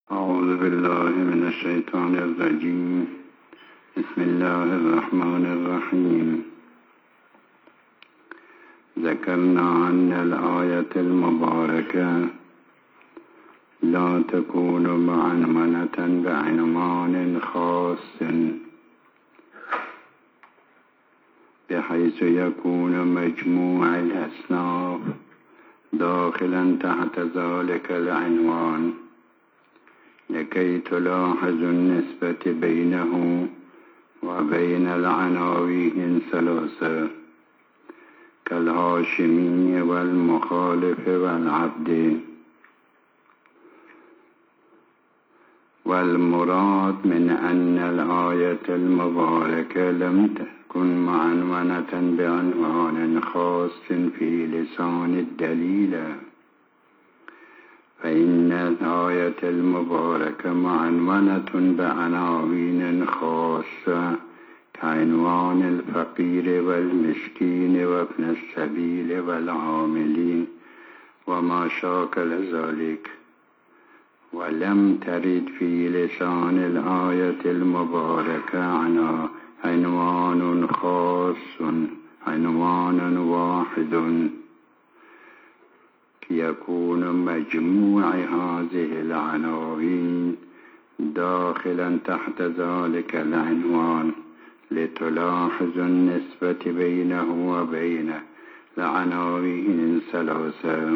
أعوذ بالله من الشيطان الرجيم. بسم الله الرحمن الرحيم. ذكرنا أن الآية المباركة لا تكون معنونة بعنوان خاص بحيث يكون مجموع الأصناف داخلا تحت ذلك العنوان، لكي تلاحظ النسبة بينه وبين العناوين الثلاثة كالهاشمي والمخالف والعبد. والمراد من أن الآية المباركة لم تكن معنونة بعنوان خاص في لسان الدليل، فإن الآية المباركة معنونة بعناوين خاصة كعنوان الفقير والمسكين وابن السبيل والعاملين وما شاكل ذلك، ولم ترد في لسان الآية المباركة عنوان خاص، عنوان واحد يكون مجموع هذه العناوين داخلا تحت ذلك العنوان، لتلاحظ النسبة بينه وبين العناوين الثلاثة.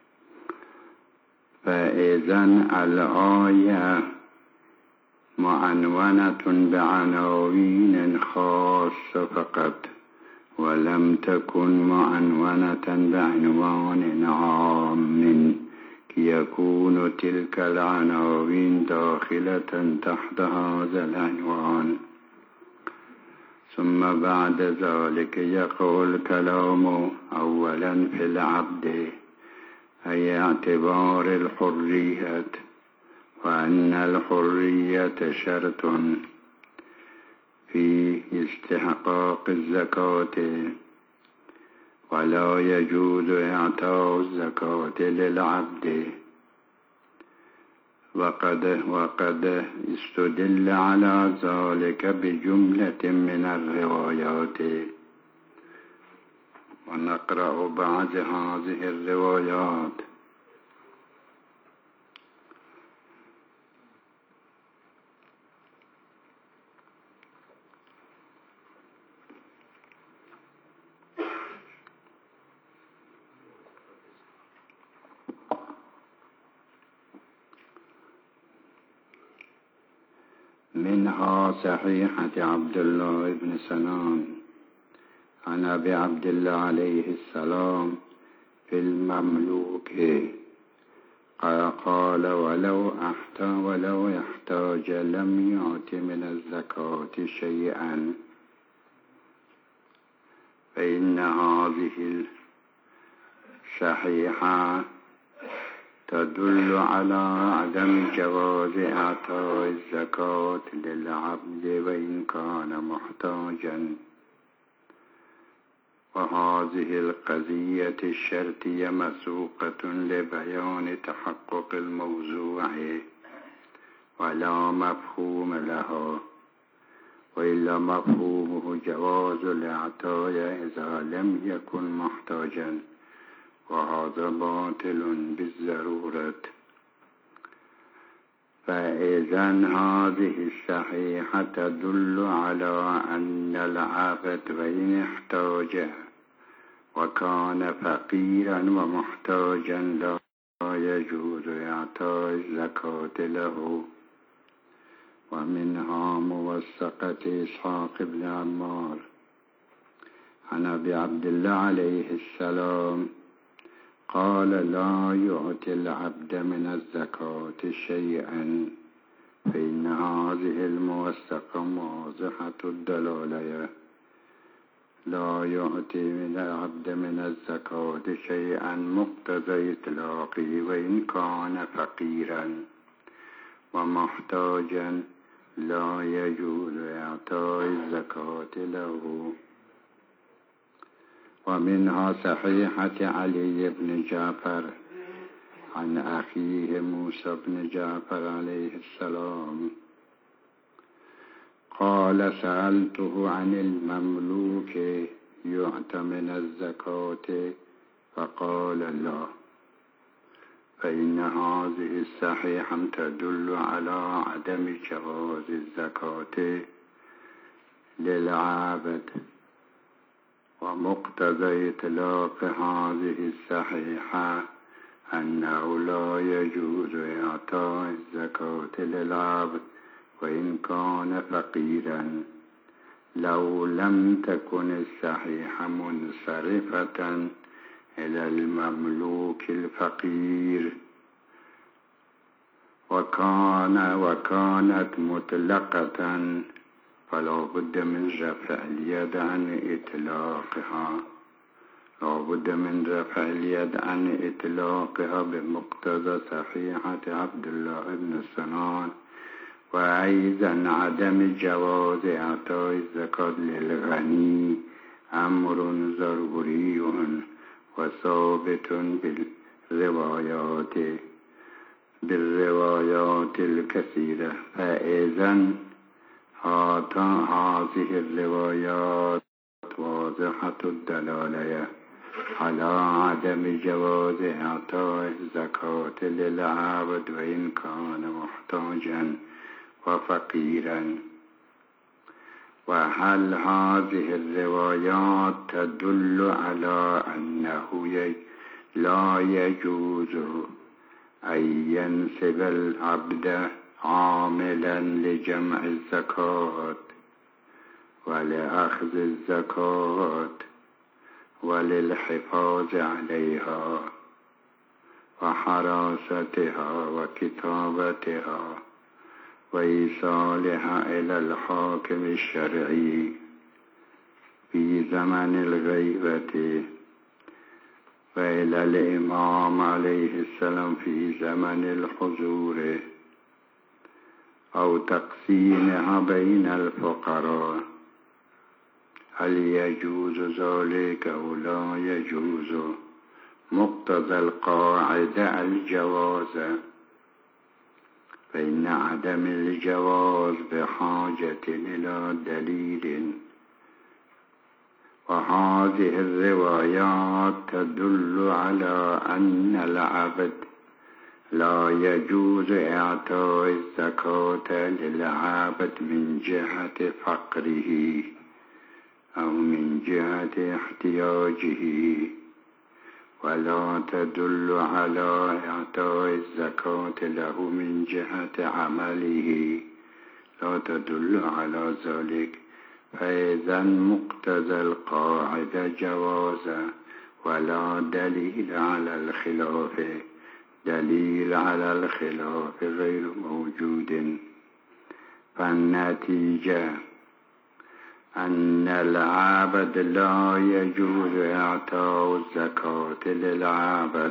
فإذا الآية معنونة بعناوين خاصة فقط، ولم تكن معنونة بعنوان عام يكون تلك العناوين داخلة تحت هذا العنوان. ثم بعد ذلك يقع الكلام أولا في العبد، أي اعتبار الحرية، وأن الحرية شرط في استحقاق الزكاة، ولا يجوز إعطاء الزكاة للعبد. وقد استدل على ذلك بجملة من الروايات، ونقرأ بعض هذه الروايات. منها صحيحة عبد الله بن سنان عن أبي عبد الله عليه السلام في المملوك قال ولو يحتاج لم يعط من الزكاة شيئا، فإن هذه الصحيحة تدل على عدم جواز إعطاء الزكاة للعبد وإن كان محتاجا. وهذه القضية الشرطية مسوقة لبيان تحقق الموضوع ولا مفهوم لها، وإلا مفهومه جواز الإعطاء إذا لم يكن محتاجا، وهذا باطل بالضرورة. فإذا هذه الصحيحة تدل على أن العبد وإن احتاج وكان فقيرا ومحتاجا لا يجوز إعطاء الزكاة له. ومنها موثقة إسحاق بن عمار عن أبي عبد الله عليه السلام قال لا يعطي العبد من الزكاة شيئا، فإن هذه الموثقة واضحة الدلالة. لا يعطي من العبد من الزكاة شيئا مقتضى إطلاقه وإن كان فقيرا ومحتاجا لا يجوز إعطاء الزكاة له. ومنها صحيحة علي بن جعفر عن أخيه موسى بن جعفر عليه السلام قال سألته عن المملوك يعطى من الزكاة فقال لا، فإن هذه الصحيحة تدل على عدم جواز الزكاة للعبد، ومقتضى إطلاق هذه الصحيحة أنه لا يجوز إعطاء الزكاة للعبد وإن كان فقيرا، لو لم تكن الصحيحة منصرفة إلى المملوك الفقير، وكانت مطلقة، فلا بد من رفع اليد عن إطلاقها، بمقتضى صحيحة عبد الله بن سنان. وأيضا عدم جواز إعطاء الزكاة للغني أمر ضروري وثابت بالروايات الكثيرة، فإذن هذه الروايات واضحة الدلالة على عدم جواز إعطاء الزكاة للعبد وإن كان محتاجا وفقيرا. وهل هذه الروايات تدل على أنه لا يجوز أن ينسب العبد عاملا لجمع الزكاة ولأخذ الزكاة وللحفاظ عليها وحراستها وكتابتها وإيصالها إلى الحاكم الشرعي في زمن الغيبة وإلى الإمام عليه السلام في زمن الحضور، أو تقسيمها بين الفقراء؟ هل يجوز ذلك أو لا يجوز؟ مقتضى القاعدة الجواز، فإن عدم الجواز بحاجة إلى دليل، وهذه الروايات تدل على أن العبد لا يجوز إعطاء الزكاة للعبد من جهة فقره أو من جهة احتياجه، ولا تدل على إعطاء الزكاة له من جهة عمله، لا تدل على ذلك، فإذا مقتضى القاعدة جوازا، ولا دليل على الخلاف غير موجود. فالنتيجة أن العبد لا يجوز إعطاء الزكاة للعبد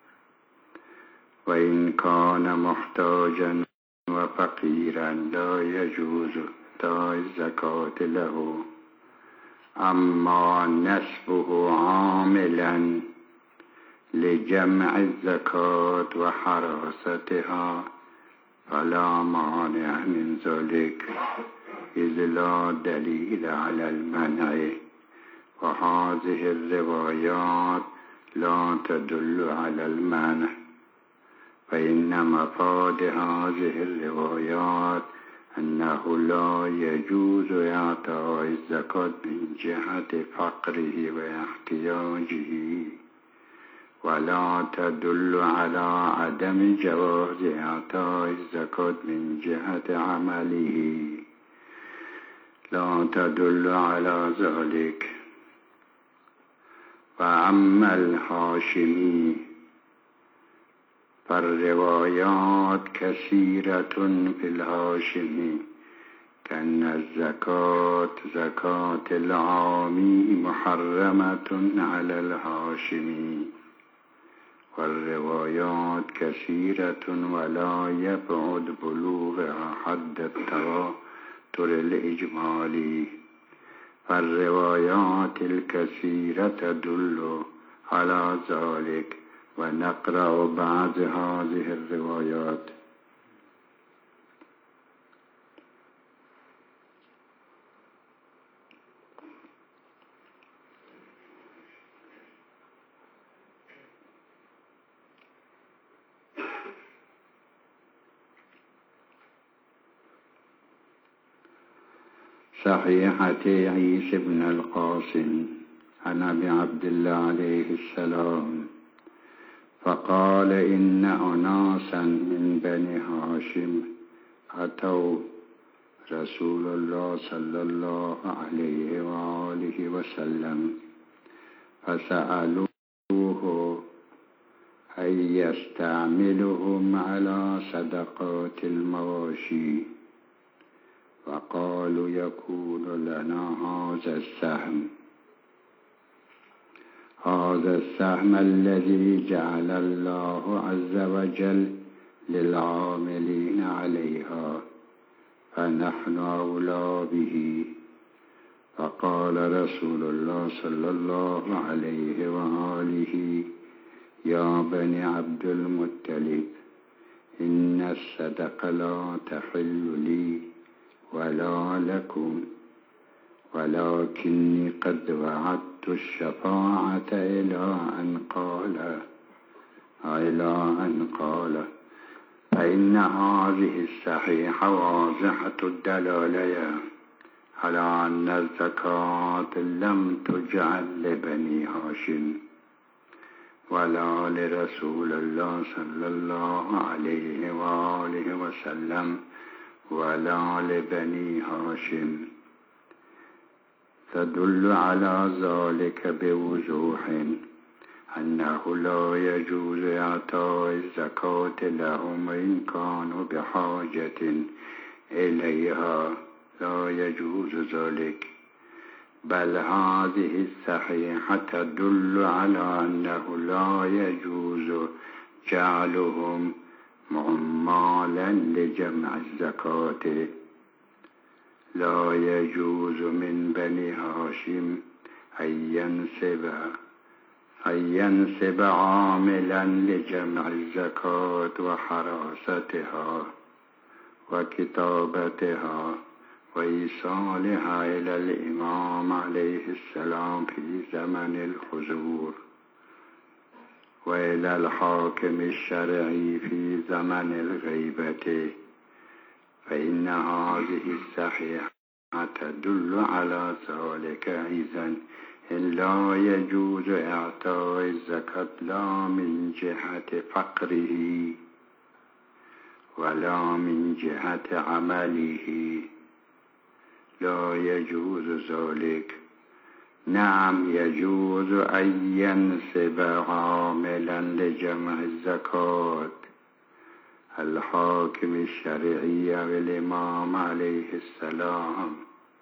وإن كان محتاجا وفقيرا، لا يجوز إعطاء الزكاة له. أما نسبه عاملا لجمع الزكاة وحراستها فلا مانع من ذلك، إذ لا دليل على المنع، وهذه الروايات لا تدل على المنع، فإن مفاد هذه الروايات أنه لا يجوز إعطاء الزكاة من جهة فقره واحتياجه، ولا تدل على عدم جواز إعطاء الزكاة من جهة عمله، لا تدل على ذلك. وأما الهاشمي فالروايات كثيرة في الهاشمي، كأن الزكاة زكاة العامي محرمة على الهاشمي، والروايات كثيرة ولا يبعد بلوغها حد التواتر الإجمالي، فالروايات الكثيرة تدل على ذلك، ونقرأ بعض هذه الروايات. صحيحة عيسى بن القاسم عن أبي عبد الله عليه السلام فقال إن أناسا من بني هاشم أتوا رسول الله صلى الله عليه وآله وسلم فسألوه أن يستعملهم على صدقات المواشي، فقالوا يكون لنا هذا السهم الذي جعل الله عز وجل للعاملين عليها، فنحن أولى به. فقال رسول الله صلى الله عليه وآله يا بني عبد المطلب إن الصدقة لا تحل لي ولا لكم، ولكني قد وعدت الشفاعة إلى أن قال فإن هذه الصحيحة واضحة الدلالة على أن الزكاة لم تجعل لبني هاشم ولا لرسول الله صلى الله عليه وآله وسلم ولا لبني هاشم، تدل على ذلك بوضوح أنه لا يجوز إعطاء الزكاة لهم إن كانوا بحاجة إليها، لا يجوز ذلك، بل هذه الصحيحة تدل على أنه لا يجوز جعلهم عمالا لجمع الزكاة. لا يجوز من بني هاشم أن ينسب عاملا لجمع الزكاة وحراستها وكتابتها وإيصالها إلى الإمام عليه السلام في زمن الحضور، وإلى الحاكم الشرعي في زمن الغيبة، فإن هذه الصحيحة تدل على ذلك أيضا. إن لا يجوز إعطاء الزكاة لا من جهة فقره ولا من جهة عمله، لا يجوز ذلك. نعم يجوز أن ينسب عاملا لجمع الزكاة الحاكم الشرعي والإمام عليه السلام،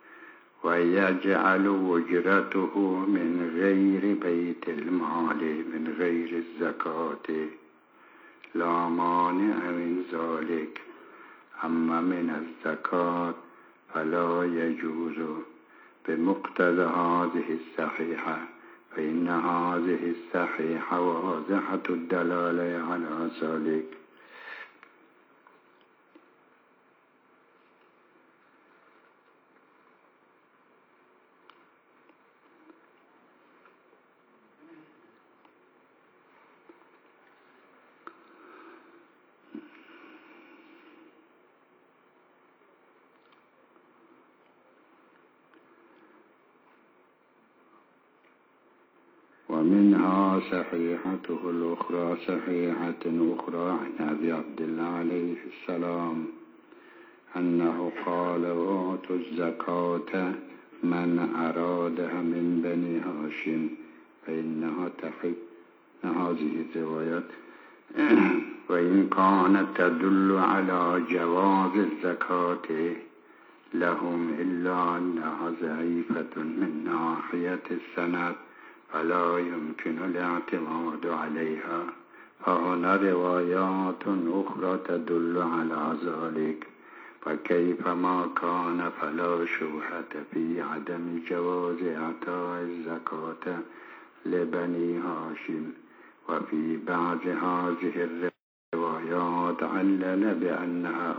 ويجعل أجرته من غير بيت المال من غير الزكاة، لا مانع من ذلك. أما من الزكاة فلا يجوز بمقتضى هذه الصحيحة، فإن هذه الصحيحة واضحة الدلالة على ذلك. ومنها صحيحته الأخرى صحيحة أخرى عن أبي عبد الله عليه السلام أنه قال أعطوا الزكاة من أرادها من بني هاشم فإنها تحل. هذه الروايات وإن كانت تدل على جواز الزكاة لهم إلا أنها ضعيفة من ناحية السند فلا يمكن الاعتماد عليها، فهنا روايات أخرى تدل على ذلك، فكيفما كان فلا شبهة في عدم جواز إعطاء الزكاة لبني هاشم، وفي بعض هذه الروايات علل بأنها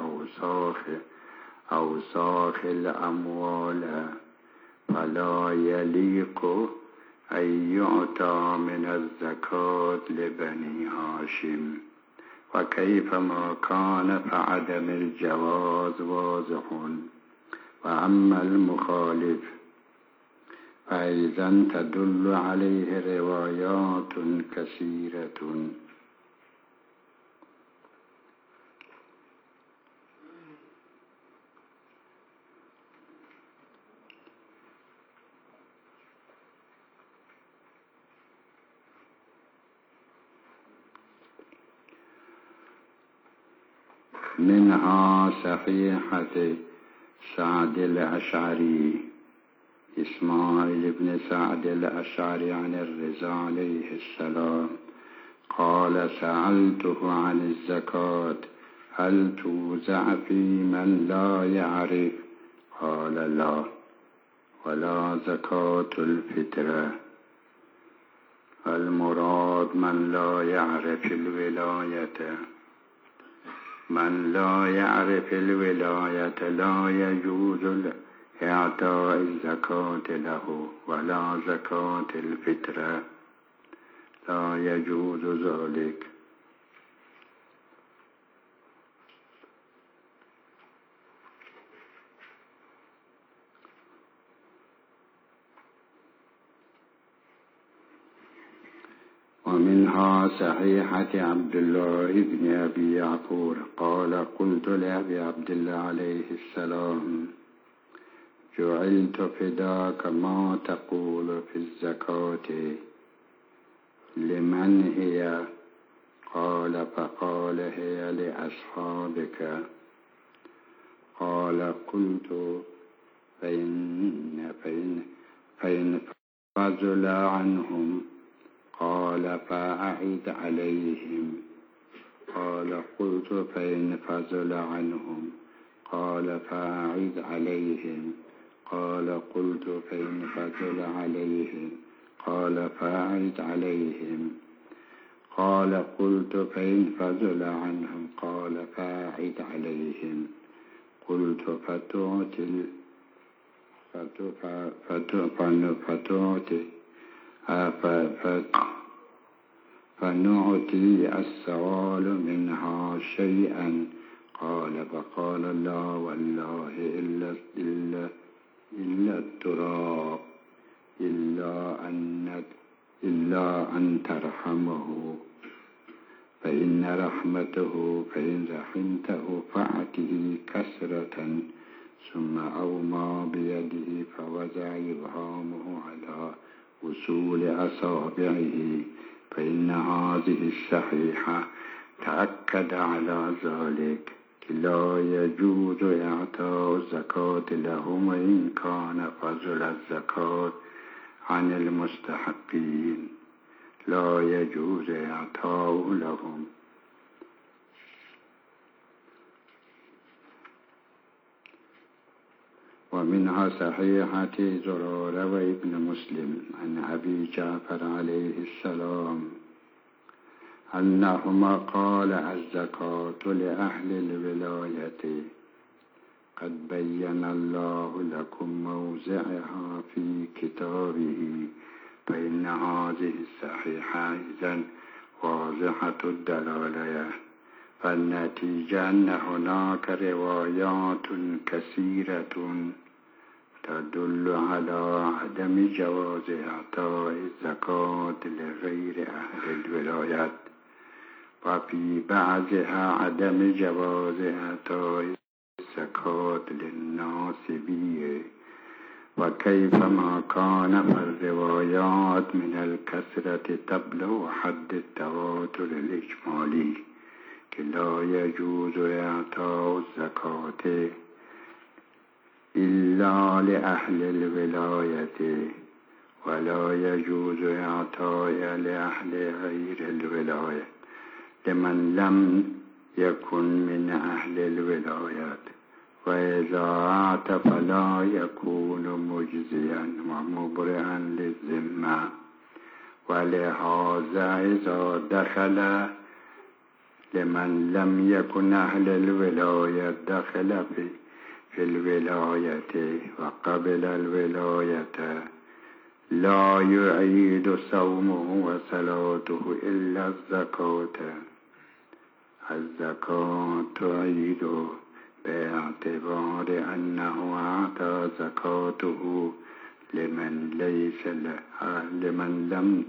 أوساخ الأموال، فلا يليق أن يعطى من الزكاة لبني هاشم، وكيفما كان فعدم الجواز واضح. وأما المخالف فأيضا تدل عليه روايات كثيرة. منها صحيحة سعد الأشعري إسماعيل بن سعد الأشعري عن الرضا عليه السلام قال: سألته عن الزكاة هل توزع في من لا يعرف؟ قال: لا، ولا زكاة الفطرة. المراد من لا يعرف الولاية. من لا يعرف الولاية لا يجوز إعطاء الزكاة له، ولا زكاة الفطرة لا يجوز ذلك. ومنها صحيحة عبد الله بن أبي يعفور قال: قلت لأبي عبد الله عليه السلام: جعلت فداك ما تقول في الزكاة، لمن هي؟ قال: فقال: هي لأصحابك. قال: قلت: فإن فضل عنهم؟ قال: فأعد عليهم. قال: قلت: فإن فضل عنهم؟ قال: فأعد عليهم. قال: قلت: فإن فضل عليهم؟ قال: فأعد عليهم. قال: قلت: فإن فضل عنهم؟ قال: فأعد عليهم. قلت: فنعطي السؤال منها شيئا؟ قال: فقال: لا والله إلا التراب، إلا أن ترحمه، فإن رحمته فأعطه كسرة. ثم أومى بيده فوضع إبهامه على وصول أصابعه، فإن هذه الصحيحة تأكد على ذلك. لا يجوز إعطاء الزكاة لهم، وإن كان فضل الزكاة عن المستحقين لا يجوز إعطاء لهم. ومنها صحيحة زرارة وابن مسلم عن أبي جعفر عليه السلام أنهما قال: الزكاة لأهل الولاية، قد بين الله لكم موضعها في كتابه. فإن هذه الصحيحة إذن واضحة الدلالة، فالنتيجة أن هناك روايات كثيرة تدل على عدم جواز إعطاء الزكاة لغير أهل الولاية، وفي بعضها عدم جواز إعطاء الزكاة للناصبية. وكيفما كان فالروايات من الكثرة تبلغ حد التواتر الإجمالي، لا يجوز إعطاء الزكاة إلا لأهل الولاية، ولا يجوز إعطاء لأهل غير الولاية لمن لم يكن من أهل الولاية. وإذا أعطى فلا يكون مجزيا ومبرئا للذمة، ولهذا إذا دخل لمن لم يكن أهل الولاية دخل في الولاية وقبل الولاية لا يعيد صومه وصلاته إلا الزكاة تعيد باعتبار أنه أعطى زكاته لمن لم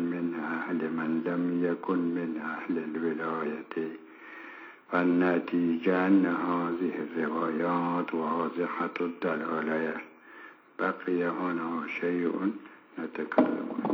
يكن من أهل الولاية. فالنتيجة أن هذه الروايات واضحة الدلالة. بقي هنا شيء نتكلم